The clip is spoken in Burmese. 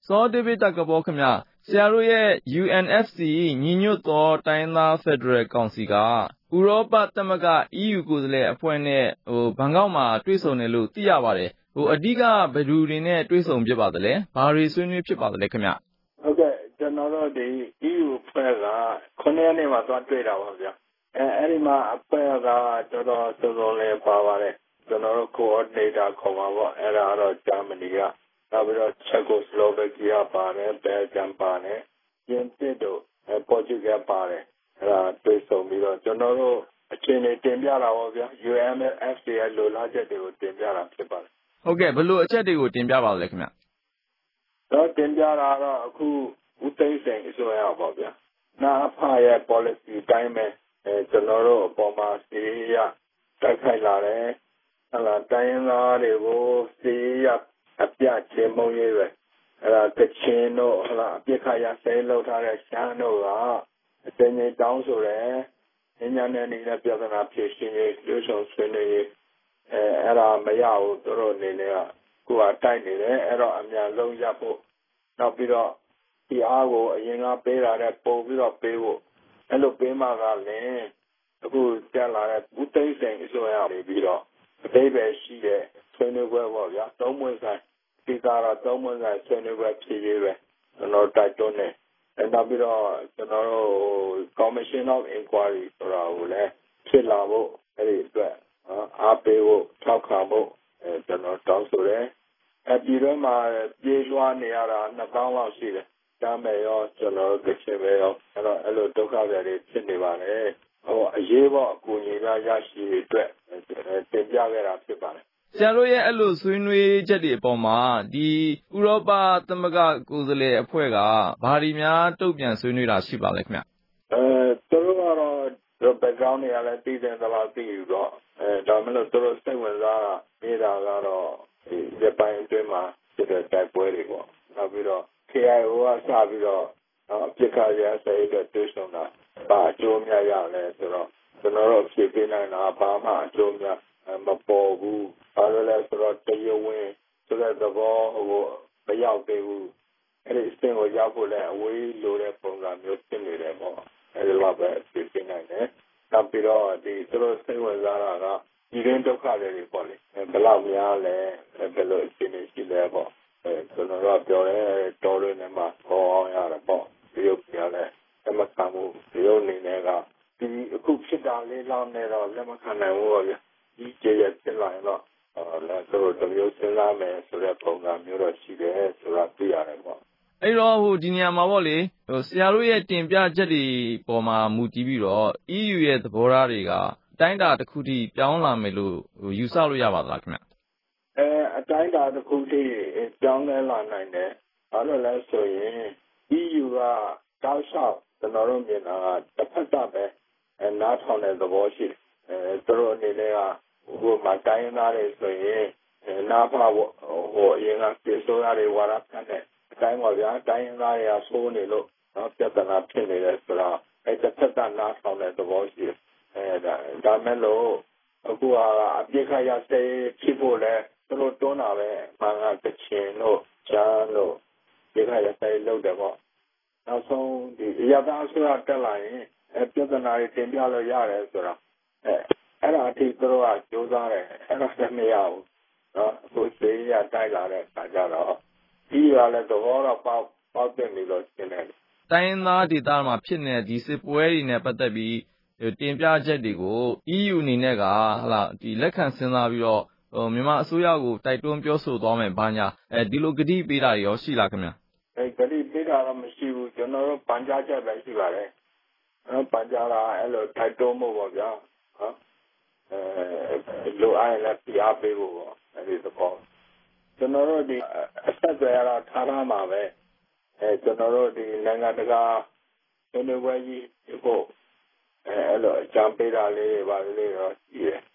စောဒေးဗစ်တက္ကဘောခင်ဗျဆရာတို့ရဲ့ UNFC ညီညွတ်သောတိုင်းသားဖက်ဒရယ်ကောင်စီကဥရောပသမဂ္ဂ EU ကိုယ်စားလှယ်အဖွဲ့နဲ့ဘန်ကောက်မှာတွေ့ဆုံတယ်လို့သိရပါတယ်အဓိကဘယ်သူတွေနဲ့တွေ့ဆုံဖြစ်ပါသလဲဘာတွေဆွေးနွေးဖြစ်ပါသလဲခင်ဗျဟုတ်ကဲ့ကျွန်တော်တို့ဒီ EU ဖွဲ့က9ရက်နေ့မှာသွားတွေ့တာပါဗျာအဲ့ဒီမှာအဖွဲ့ကတော်တော်စုံစုံလင်ပါပါတယ်ကျွန်တော်တို့ coordinator ခေါ်ပါပေါ့အဲ့ဒါတော့ဂျာမနီကနောက်ပြီးတော့ချက်ကိုစလိုဗက်ကီးယားပါတယ်ဘယ်လ်ဂျီယံပါတယ်ပြင်သစ်တို့ပေါ်တူဂယ်ပါတယ်အဲ့ဒါတွေ့ဆုံပြီးတော့ကျွန်တော်တို့အခြေအနေတင်ပြတာပါဗျာ UNFC ရဲ့လိုလားချက်တွေကိုတင်ပြတာဖြစ်ပါတယ်ဟုတ်ကဲ့ဘယ်လိုအချက်တွေကိုတင်ပြပါလဲခင်ဗျတော့တင်ပြတာတော့အခုဦးသိန်းစိန်အစိုးရပါဗျာနာဖရဲ့ policy တိုင်းပဲကျွန်တော်တို့အပေါ်မှာစီရတိုက်ခိုက်လာတယ်ဟလာတိုင်းရင်းသားတွေကိုစီရအပြချင်းမုံရေးပဲအဲ့ဒါကချင်တို့ဟလာအပြစ်ခါရဆဲလောက်ထားတဲ့ရှမ်းတို့ကအတင်းကြီးတောင်းဆိုတယ်ညဉ့်နဲ့နေတဲ့ပြဿနာဖြေရှင်းရေးလူဆောင်ဆွေးနွေးရေးအဲ့ဒါမရဘူးသူတို့အနေနဲ့ကကိုယ်ကတိုက်နေတယ်အဲ့တော့အများဆုံးရဖို့နောက်ပြီးတော့ဒီအားကိုအရင်ကပေးတာတဲ့ပုံပြီးတော့ပေးဖို့အဲ့လိုပေးမှကလည်းအခုတက်လာတဲ့ဦးသိန်းစိန်အစိုးရနေပြီးတော့အသေးပဲရှိတဲ့ဆွေးနွေးပွဲပေါ့ဗျာသုံးပွင့်ဆိုင်ဒီကတော့သုံးပွင့်ဆိုင်ဆွေးနွေးပွဲဖြစ်ရေးပဲကျွန်တော်တိုက်တွန်းတယ်အဲ့နောက်ပြီးတော့ကျွန်တော်တို့ Commission of Inquiry ဆိုတာကိုလည်းဖြစ်လာဖို့အဲ့ဒီအတွက်အားပေးဖို့ထောက်ခံဖို့ကျွန်တော်တောင်းဆိုတယ်ပြည်တွင်းမှာပြေးလွှားနေရတာ2000လောက်ရှိတယ်ဒါမဲ့ရောကျွန်တော်တို့တစ်ချက်ပဲရောအဲ့လိုဒုက္ခတွေဖြစ်နေပါလေအရေးပေါ်အကူအညီများရရှိအတွက်တင်ပြခဲ့တာဖြစ်ပါတယ်ဆရာတို့ရဲ့အဲ့လိုဆွေးနွေးချက်တွေအပေါ်မှာဒီဥရောပသမဂ္ဂကိုယ်စားလှယ်အဖွဲ့ကဘာတွေများတုံ့ပြန်ဆွေးနွေးတာရှိပါလဲခင်ဗျသူတို့ကတော့ background တွေကလည်းသိတဲ့သလားသိယူတော့ဒါမှမဟုတ်သူတို့စိတ်ဝင်စားတာနေတာကတော့ဒီဂျပန်အတွင်းမှာဖြစ်တဲ့တိုက်ပွဲတွေပေါ့နောက်ပြီးတော့ KIO ကစပြီးတော့အပြစ်ခါရဆဲတဲ့တွေ့ဆုံတာဘာအကျိုးများရလဲဆိုတော့ကျွန်တော်တို့ဖြေပေးနိုင်တာဘာမှအကျိုးများမပေါ်ဘူးဘာလို့လဲဆိုတော့တရားဝင်ဆိုတဲ့သဘောမရောက်သေးဘူးအဲ့ဒီအဆင့်ကိုရောက်ဖို့လည်းအဝေးလိုတဲ့ပုံစံမျိုးဖြစ်နေတယ်ပေါ့အဲ့ဒီလိုပဲဖြေပေးနိုင်တယ်နောက်ပြီးတော့ဒီသူတို့စိတ်ဝင်စားတာကဒီရင်းဒုက္ခတွေပေါ့လေဘယ်လောက်များလဲဘယ်လိုအခြေအနေရှိလဲပေါ့ကျွန်တော်တို့ပြောတယ်တော်ရင်းနဲ့မှခေါ်အောင်ရတယ်ပေါ့ဒီလိုပြောလဲလက်မခံဘူးဒီလိုအနေနဲ့ကဒီအခုဖြစ်တာလေးလောက်နဲ့တော့လက်မခံနိုင်ဘူးပေါ့ဗျဒီကျေရဖြစ်လာရင်တော့လည်းသူတို့တမျိုးစဉ်းစားမယ်ဆိုတဲ့ပုံစံမျိုးတော့ရှိတယ်ဆိုတာသိရတယ်ပေါ့အဲ့တော့ဒီနေရာမှာပေါ့လေဆရာတို့ရဲ့တင်ပြချက်တွေပေါ်မှာမူတည်ပြီးတော့ EU ရဲ့သဘောထားတွေကတိုင်းတာတစ်ခုထိပြောင်းလာမယ်လို့ယူဆလို့ရပါသလားခင်ဗျအတိုင်းတာတစ်ခုထိပြောင်းလဲလာနိုင်တယ်ဘာလို့လဲဆိုရင် EU ကတောက်လျှောက်ကျွန်တော်တို့မြင်တာကတစ်ဖက်သက်ပဲနားထောင်တဲ့သဘောရှိတယ်သူတို့အနေနဲ့ကဟိုမှာတိုင်းသားတွေဆိုရင်နားပါဖို့အရင်ကပြေဆိုရတွေဝါရဖြတ်တဲ့အတိုင်းပါဗျာတိုင်းသားတွေကဆိုးနေလို့ပြဿနာဖြစ်နေတယ်ဆိုတော့တစ်ဖက်သက်နားထောင်တဲ့သဘောရှိတယ်ဒါမဲ့လို့အခုကအပြစ်ခရစေဖြစ်ဖို့လဲသူတို့တွန်းတာပဲဘာကတချင်လို့ချမ်းလို့ပြစ်ခရစေလုပ်တယ်ပေါ့နောက်ဆုံးဒီရတာဆိုတာတက်လာရင်ပြဿနာတွေတင်ပြလို့ရတယ်ဆိုတော့အဲ့ဒါအထိသူတို့ကကြိုးစားတယ်အဲ့ဒါလည်းမရဘူးအခုစေးရတိုက်လာတဲ့အခါကျတော့ဒီကလည်းသဘောတော့ပေါက်တင်နေလို့ရှင်းတယ်တိုင်းရင်းသားဒေသမှာဖြစ်နေတဲ့ဒီစစ်ပွဲတွေနဲ့ပတ်သက်ပြီးတင်ပြချက်တွေကို EU အနေနဲ့ကဒီလက်ခံစဉ်းစားပြီးတော့မြန်မာအစိုးရကိုတိုက်တွန်းပြောဆိုသွားမယ်ဘာညာဒီလိုကတိပေးတာရောရှိလားခင်ဗျကတိပေးတာတော့မရှိဘူးကျွန်တော်တို့ပန်ကြားချက်ပဲရှိပါတယ်ပန်ကြားတာအဲ့လိုတိုက်တွန်းဖို့ပေါ့ဗျာလိုအပ်လည်းပြပေးဖို့ပေါ့အဲ့ဒီသဘောကျွန်တော်တို့ဒီအဆက်အသွယ်ရတာထားထားမှာပဲကျွန်တော်တို့ဒီနိုင်ငံတကာဆွေးနွေးပွဲကြီးဖို့အဲ့လိုအကြံပေးတာလေးပါလေးတော့ရှိတယ်